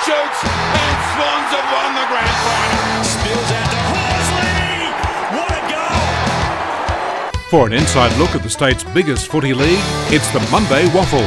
shoots, and Swans have won the grand final. Spills out to Horsley. What a goal! For an inside look at the state's biggest footy league, it's the Monday Waffle.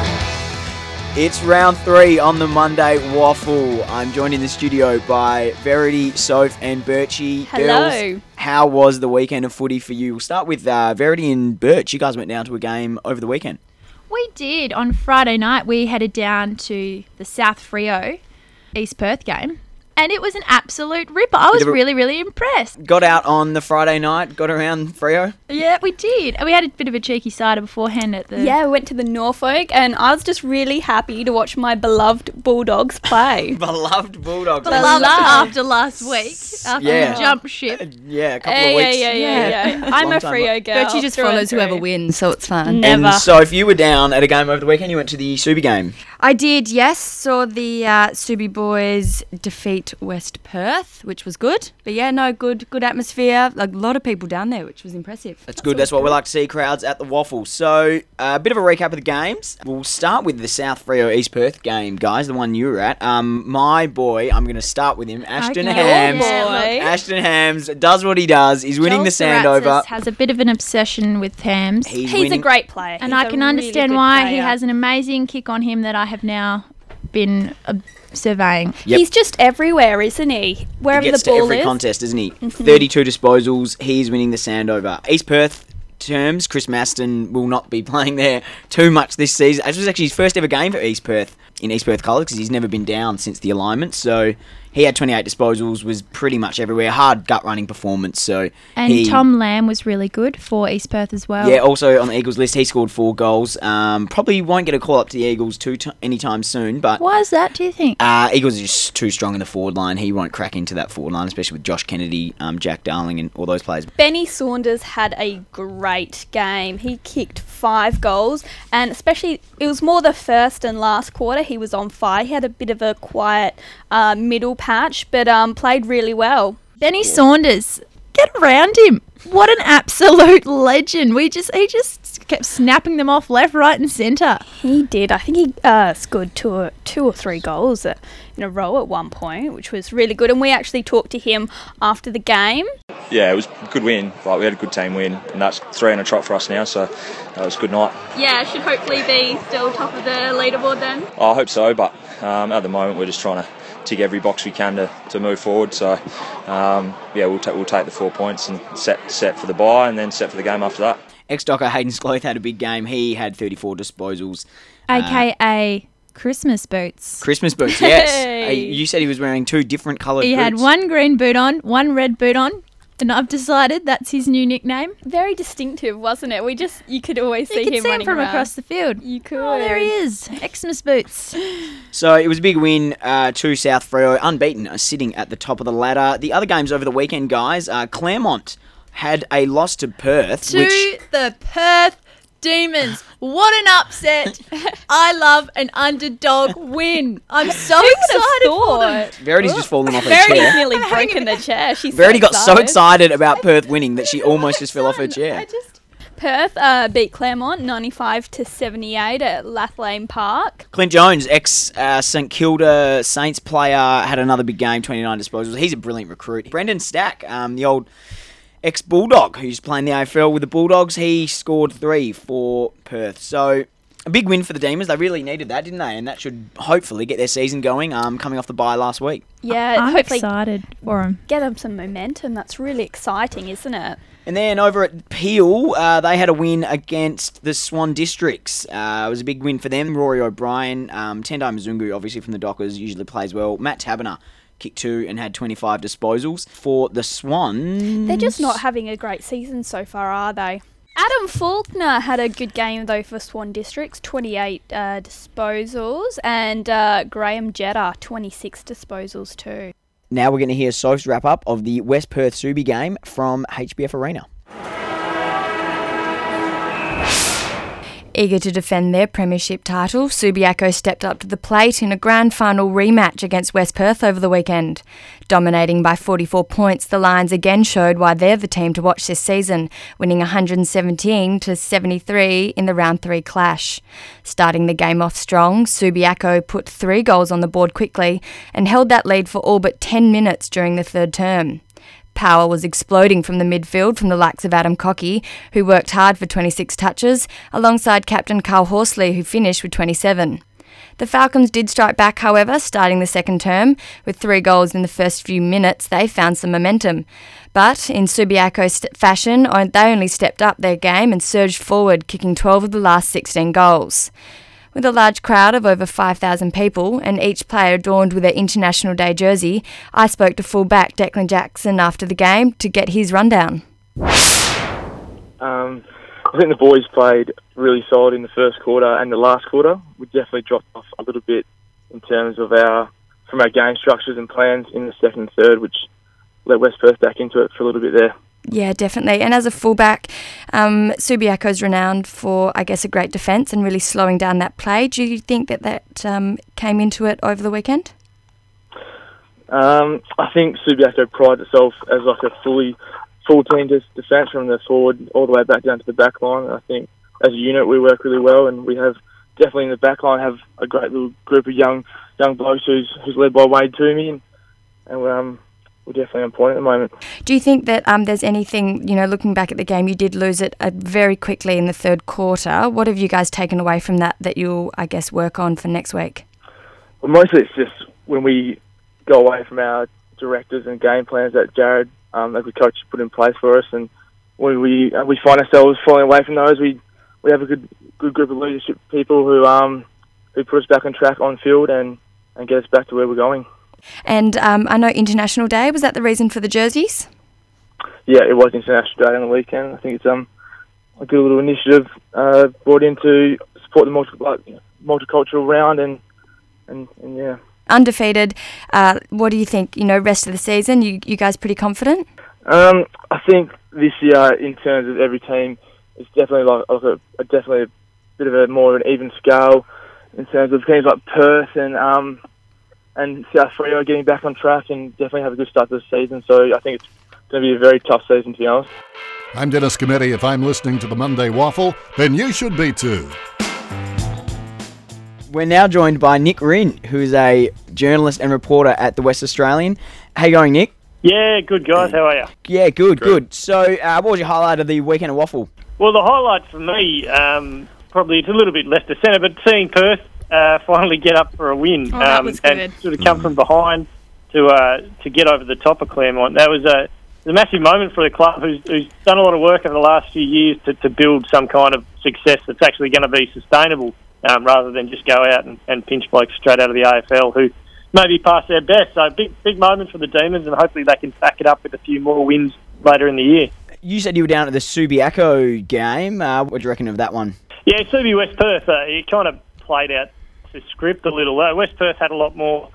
It's round 3 on the Monday Waffle. I'm joined in the studio by Verity, Soph and Birchie. Hello. Girls, how was the weekend of footy for you? We'll start with Verity and Birch. You guys went down to a game over the weekend. We did. On Friday night, we headed down to the South Freo East Perth game, and it was an absolute ripper. I was really, really impressed. Got out on the Friday night, got around Freo. Yeah, we did. And we had a bit of a cheeky cider beforehand at the... Yeah, we went to the Norfolk, and I was just really happy to watch my beloved Bulldogs play. Beloved Bulldogs. Beloved after last week, after the jump ship. Yeah, a couple of weeks. Yeah. I'm a Freo girl. But she just follows whoever wins, so it's fun. Never. And so if you were down at a game over the weekend, you went to the Subi game. I did, yes. Saw the Subi boys defeat West Perth, which was good. But yeah, no, good atmosphere. Like, a lot of people down there, which was impressive. That's good. That's what we like to see, crowds at the Waffle. So, a bit of a recap of the games. We'll start with the South Freo East Perth game, guys, the one you were at. My boy, I'm going to start with him, Ashton Hams. boy. Ashton Hams does what he does. He's winning the Sandover. Has a bit of an obsession with Hams. He's a great player. And He's I a can really understand good why. player. He has an amazing kick on him that I have now been surveying. Yep. He's just everywhere, isn't he? Wherever He gets the to ball every is. contest, doesn't he? 32 disposals. He's winning the Sandover. East Perth terms, Chris Maston will not be playing there too much this season. This was actually his first ever game for East Perth in East Perth colours because he's never been down since the alignment. So he had 28 disposals, was pretty much everywhere. Hard gut running performance. So And Tom Lamb was really good for East Perth as well. yeah, also on the Eagles list, he scored 4 goals. Probably won't get a call up to the Eagles anytime soon, but Why is that, do you think? Eagles are just too strong in the forward line. He won't crack into that forward line, especially with Josh Kennedy, Jack Darling, and all those players. Benny Saunders had a great game. He kicked 5 goals, and especially it was more the first and last quarter. He was on fire. He had a bit of a quiet middle patch, but played really well. Benny Saunders, get around him. What an absolute legend. He just kept snapping them off left, right and centre. He did. I think he scored two or three goals in a row at one point, which was really good. And we actually talked to him after the game. Yeah, it was a good win. Like, we had a good team win, and that's 3 on a trot for us now, so that was a good night. Yeah, should hopefully be still top of the leaderboard then. I hope so, but at the moment we're just trying to tick every box we can to move forward. So we'll take the 4 points and set for the bye, and then set for the game after that. Ex-Docker Hayden Sloth had a big game. He had 34 disposals. AKA Christmas boots. Christmas boots, yes. Hey. You said he was wearing 2 different coloured boots. He had one green boot on, one red boot on, and I've decided that's his new nickname. Very distinctive, wasn't it? You could always see You could him see him running from around. across the field. You could. Oh, there he is. Xmas boots. So it was a big win to South Freo, unbeaten, sitting at the top of the ladder. The other games over the weekend, guys, Claremont had a loss to Perth, To the Perth Demons. What an upset. I love an underdog win. I'm so excited for them. Verity's just fallen off her Verity's chair. nearly broken the chair. She's Verity got so excited about Perth winning that she almost just fell off her chair. Perth beat Claremont 95-78 at Lathlane Park. Clint Jones, ex-St Kilda Saints player, had another big game, 29 disposals. He's a brilliant recruit. Brendan Stack, the old ex-Bulldog who's playing the AFL with the Bulldogs, he scored 3 for Perth. So a big win for the Demons. They really needed that, didn't they? And that should hopefully get their season going, coming off the bye last week. Yeah, I'm hopefully excited for him. get them some momentum. That's really exciting, isn't it? And then over at Peel, they had a win against the Swan Districts. It was a big win for them. Rory O'Brien, Tendai Mzungu, obviously from the Dockers, usually plays well. Matt Taberner kicked 2 and had 25 disposals. For the Swans... They're just not having a great season so far, are they? Adam Faulkner had a good game, though, for Swan Districts, 28 disposals, and Graham Jetta, 26 disposals too. Now we're going to hear Soph's wrap-up of the West Perth Subi game from HBF Arena. Eager to defend their premiership title, Subiaco stepped up to the plate in a grand final rematch against West Perth over the weekend. Dominating by 44 points, the Lions again showed why they're the team to watch this season, winning 117-73 in the round 3 clash. Starting the game off strong, Subiaco put 3 goals on the board quickly and held that lead for all but 10 minutes during the third term. Power was exploding from the midfield from the likes of Adam Cockey, who worked hard for 26 touches, alongside captain Carl Horsley, who finished with 27. The Falcons did strike back, however, starting the second term. With 3 goals in the first few minutes, they found some momentum. But in Subiaco fashion, they only stepped up their game and surged forward, kicking 12 of the last 16 goals. With a large crowd of over 5,000 people and each player adorned with their International Day jersey, I spoke to fullback Declan Jackson after the game to get his rundown. I think the boys played really solid in the first quarter and the last quarter. We definitely dropped off a little bit in terms of our game structures and plans in the second and third, which let West Perth back into it for a little bit there. Yeah, definitely. And as a fullback, Subiaco is renowned for, I guess, a great defence and really slowing down that play. Do you think that came into it over the weekend? I think Subiaco prides itself as like a full team defence from the forward all the way back down to the back line. I think as a unit we work really well, and we have definitely in the back line have a great little group of young blokes who's led by Wade Toomey, and we're definitely on point at the moment. Do you think that there's anything, looking back at the game, you did lose it very quickly in the third quarter. What have you guys taken away from that you'll, I guess, work on for next week? Well, mostly it's just when we go away from our directives and game plans that Jared, as a coach, put in place for us, and when we find ourselves falling away from those, we have a good group of leadership people who put us back on track on field and get us back to where we're going. And I know International Day, was that the reason for the jerseys? Yeah, it was International Day on the weekend. I think it's a good little initiative brought in to support the multicultural round and yeah. Undefeated. What do you think? Rest of the season, you guys pretty confident? I think this year, in terms of every team, it's definitely definitely a bit of a more of an even scale in terms of teams like Perth and South Freo getting back on track and definitely have a good start to the season. So I think it's going to be a very tough season, to be honest. I'm Dennis Cometti. If I'm listening to the Monday Waffle, then you should be too. We're now joined by Nick Rinn, who is a journalist and reporter at the West Australian. How you going, Nick? Yeah, good guys. How are you? Yeah, good. So what was your highlight of the weekend of Waffle? Well, the highlight for me, probably it's a little bit left of centre, but seeing Perth finally get up for a win that was good. and sort of come from behind to get over the top of Claremont. That was a massive moment for the club, who's done a lot of work over the last few years to build some kind of success that's actually going to be sustainable, rather than just go out and pinch blokes straight out of the AFL who maybe past their best. So big moment for the Demons, and hopefully they can back it up with a few more wins later in the year. You said you were down at the Subiaco game. What do you reckon of that one? Yeah, Subi West Perth, it kind of played out to script a little. West Perth had a lot more,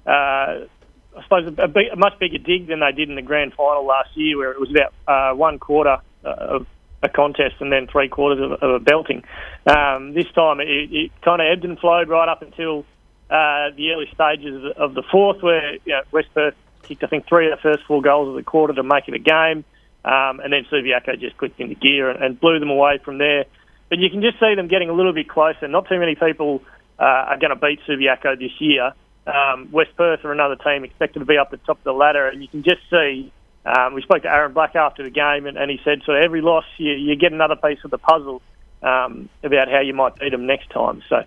I suppose, a much bigger dig than they did in the grand final last year, where it was about 1 quarter of a contest and then 3 quarters of a belting. This time it kind of ebbed and flowed right up until the early stages of the fourth, where West Perth kicked, I think, 3 of the first 4 goals of the quarter to make it a game, and then Subiaco just clicked into gear and blew them away from there. But you can just see them getting a little bit closer. Not too many people are going to beat Subiaco this year. West Perth are another team expected to be up the top of the ladder, and you can just see. We spoke to Aaron Black after the game, and he said, so every loss you get another piece of the puzzle about how you might beat them next time. So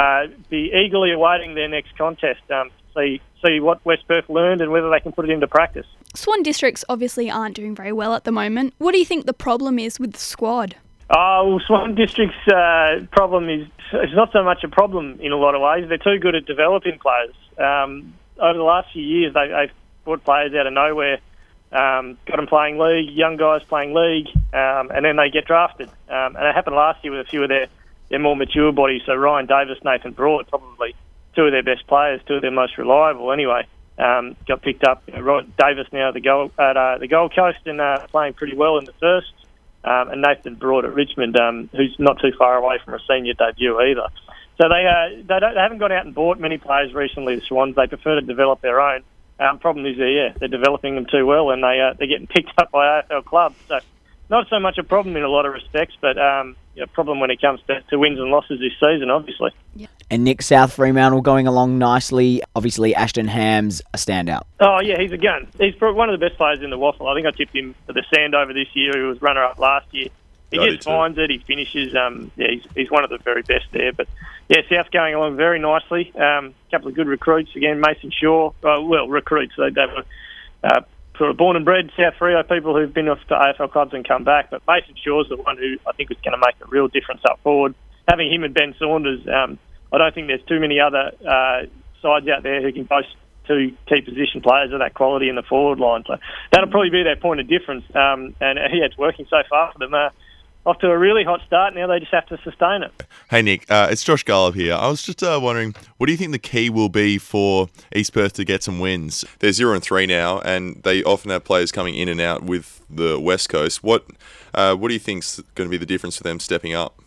be eagerly awaiting their next contest, see what West Perth learned and whether they can put it into practice. Swan Districts obviously aren't doing very well at the moment. What do you think the problem is with the squad? Well, Swan District's problem is it's not so much a problem in a lot of ways. They're too good at developing players. Over the last few years, they've brought players out of nowhere, got them playing league, young guys playing league, and then they get drafted. And it happened last year with a few of their more mature bodies. So Ryan Davis, Nathan Broad, probably 2 of their best players, 2 of their most reliable anyway, got picked up. Ryan Davis now at the Gold Coast and playing pretty well in the first. and Nathan Broad at Richmond, who's not too far away from a senior debut either. So they haven't gone out and bought many players recently, the Swans. They prefer to develop their own. Problem is, they're developing them too well, and they're getting picked up by AFL clubs. So not so much a problem in a lot of respects, but a problem when it comes to wins and losses this season, obviously. Yeah. And Nick South Fremantle going along nicely. Obviously, Ashton Ham's a standout. Oh, yeah, he's a gun. He's one of the best players in the Waffle. I think I tipped him for the Sandover this year. He was runner-up last year. He just finds it. He finishes. He's one of the very best there. But, yeah, South's going along very nicely. A couple of good recruits. Again, Mason Shaw. Recruits. They were sort of born and bred South Freo people who've been off to AFL clubs and come back. But Mason Shaw's the one who I think is going to make a real difference up forward. Having him and Ben Saunders, I don't think there's too many other sides out there who can boast two key position players of that quality in the forward line. So that'll probably be their point of difference. And it's working so far for them. Off to a really hot start. Now they just have to sustain it. Hey, Nick. It's Josh Garlop here. I was just wondering, what do you think the key will be for East Perth to get some wins? They're 0-3 now, and they often have players coming in and out with the West Coast. What do you think's going to be the difference for them stepping up?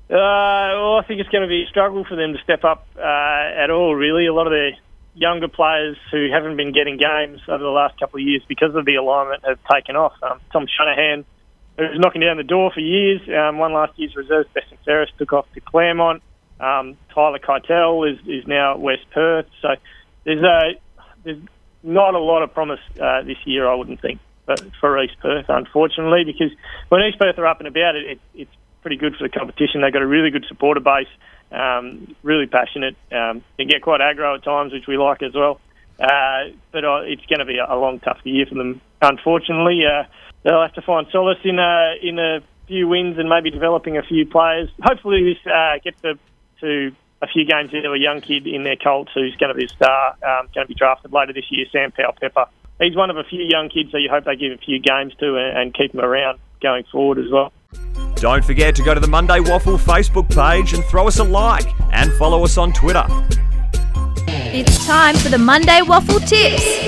I think it's going to be a struggle for them to step up at all, really. A lot of the younger players who haven't been getting games over the last couple of years because of the alignment have taken off. Tom Shanahan, who was knocking down the door for years, won last year's reserves. Besson Ferris took off to Claremont. Tyler Keitel is now at West Perth. So there's not a lot of promise this year, I wouldn't think, but for East Perth, unfortunately, because when East Perth are up and about, it's pretty good for the competition. They've got a really good supporter base, really passionate. They get quite aggro at times, which we like as well. But it's going to be a long, tough year for them, unfortunately. They'll have to find solace in a few wins and maybe developing a few players. Hopefully this gets to a few games into a young kid in their Colts who's going to be a star, going to be drafted later this year, Sam Powell-Pepper. He's one of a few young kids, so you hope they give a few games to and keep him around going forward as well. Don't forget to go to the Monday Waffle Facebook page and throw us a like and follow us on Twitter. It's time for the Monday Waffle Tips.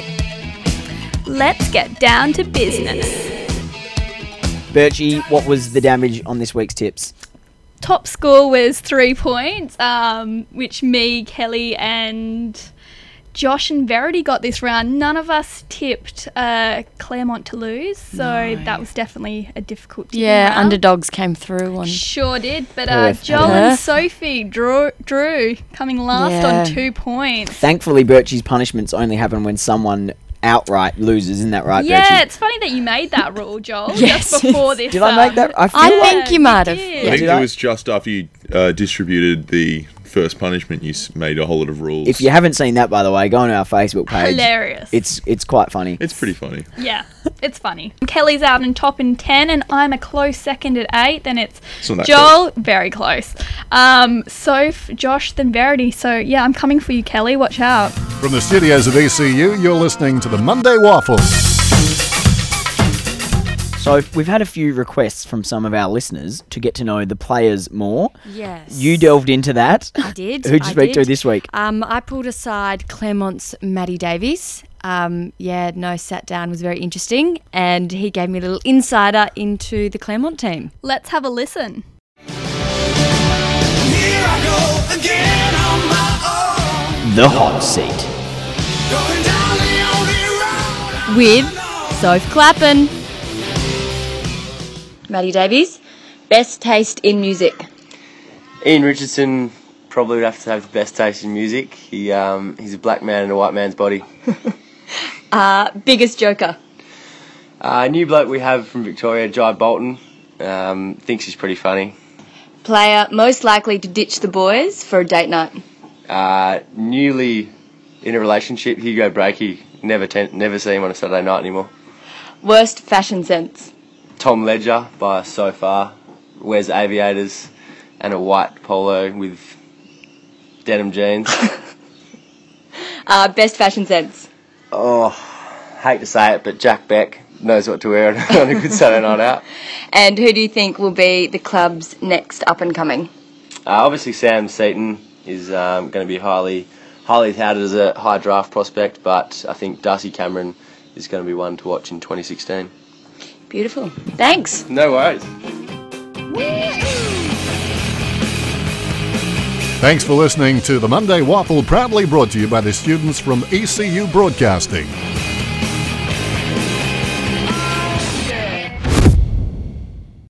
Let's get down to business. Birchie, what was the damage on this week's tips? Top score was 3 points, which me, Kelly and Josh and Verity got this round. None of us tipped Claremont to lose, so that was definitely a difficult tip. Yeah, round. underdogs came through. Sure did, but Joel and Sophie drew coming last on 2 points. Thankfully, Birchie's punishments only happen when someone outright loses, isn't that right, Yeah, Birchie? it's funny that you made that rule, Joel, Yes. just before this. Did I make that? I think you might have. did. I think it was just after you distributed the first punishment, you made a whole lot of rules. If you haven't seen that, by the way, go on our Facebook page. Hilarious. It's quite funny. It's pretty funny. Yeah, it's funny. Kelly's out in top in 10, and I'm a close second at 8. Then it's Joel, very close. Soph, Josh, then Verity. So, yeah, I'm coming for you, Kelly. Watch out. From the studios of ECU, you're listening to the Monday Waffle. So we've had a few requests from some of our listeners to get to know the players more. Yes. You delved into that. I did. Who'd you speak to this week? I pulled aside Claremont's Matty Davies. Sat down, was very interesting, and he gave me a little insider into the Claremont team. Let's have a listen. Here I go again on my own. The hot seat. Going down the only road. With Soph Clappin. Matty Davies, best taste in music. Ian Richardson probably would have to have the best taste in music. He's a black man in a white man's body. Biggest joker. New bloke we have from Victoria, Jai Bolton. Thinks he's pretty funny. Player most likely to ditch the boys for a date night. Newly in a relationship, Hugo Breakey. Never see him on a Saturday night anymore. Worst fashion sense. Tom Ledger by so far. Wears aviators and a white polo with denim jeans. Best fashion sense. Oh, hate to say it, but Jack Beck knows what to wear on a good Saturday night out. And who do you think will be the club's next up and coming? Obviously Sam Seaton is going to be highly touted as a high draft prospect, but I think Darcy Cameron is going to be one to watch in 2016. Beautiful. Thanks. No worries. Thanks for listening to the Monday Waffle, proudly brought to you by the students from ECU Broadcasting.